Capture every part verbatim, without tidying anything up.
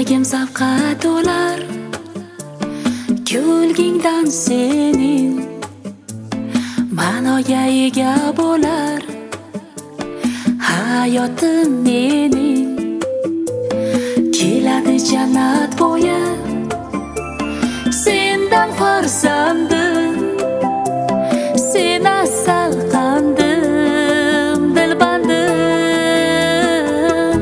Yuragim zavqqa to'lar kulgingdan sening, ma'noga ega bo'lar hayotim mening. Keladi jannat bo'yi sendan farzandim, sen asal qandim, dilbandim,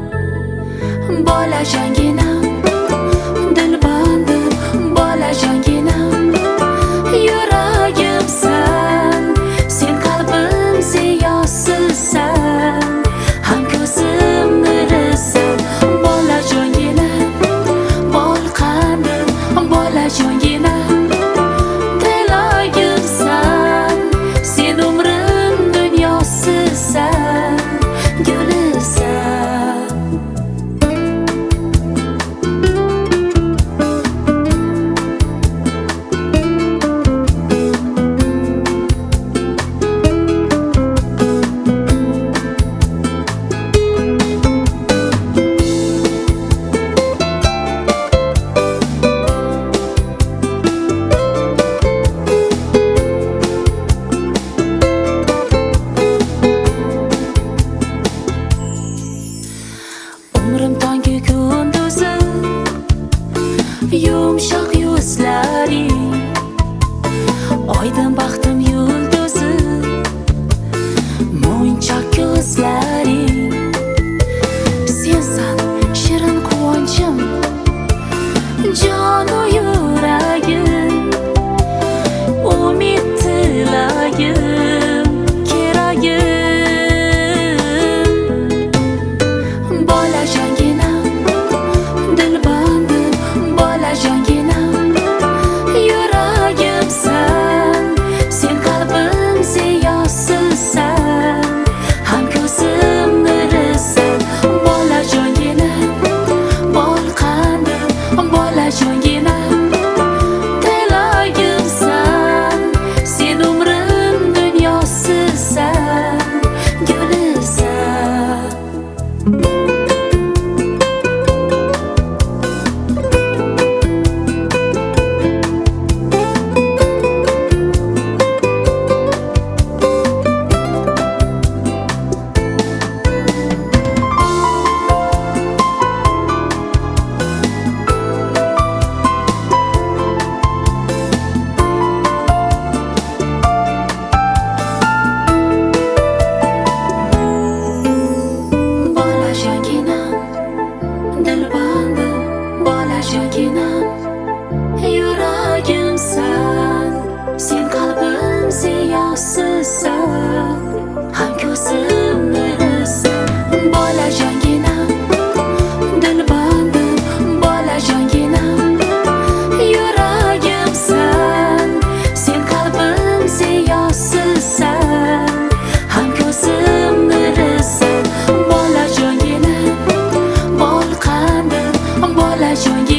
bolajonginam, dilbandim, bolajonginam, yuragimsan, sen qalbim ziyosizsan, ham ko'zim nurisan, bolajonginam, bol qandim, bolajonginam, tilagimsan, sen umrim dunyosizsan, gulisan. Umrim tongi kunduzi, yumshoq yuzlaring, oydin baxtim yulduzi, mo'yinchoq ko'zlaring. Sensan shirin quvonchim, jonu yuragim, umid tilagim, keragim, bolajonginam, dilbandim, bolajonginam, yuragimsan, sen qalbim ziyosizsan, ham ko'zim nurisan, bolajonginam, bol qandim, bolajonginam, tilagimsan, sen umrim dunyosizsan, gulisan. Bolajonginam, dilbandim, bolajonginam, yuragimsan, sen qalbim ziyosizsan, ham ko'zim nurisan, bolajonginam, dilbandim, bolajonginam, yuragimsan, sen qalbim ziyosizsan, ham ko'zim nurisan, bolajonginam, bol qandim, bolajonginam.